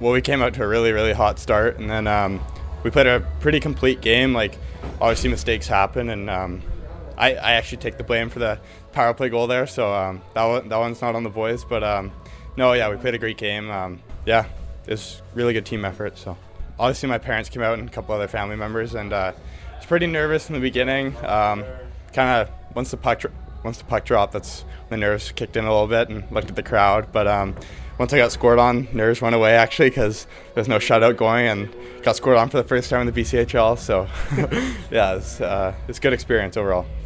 we came out to a really, really hot start, and then we played a pretty complete game. Like, obviously mistakes happen, and I actually take the blame for the power play goal there, so that one's not on the boys. But no, yeah, we played a great game. Yeah, it was a really good team effort. So obviously my parents came out and a couple other family members, and I was pretty nervous in the beginning. Kind of once the puck dropped, that's when the nerves kicked in a little bit, and looked at the crowd. But once I got scored on, nerves went away actually, because there's no shutout going, and got scored on for the first time in the BCHL. So yeah, it's a good experience overall.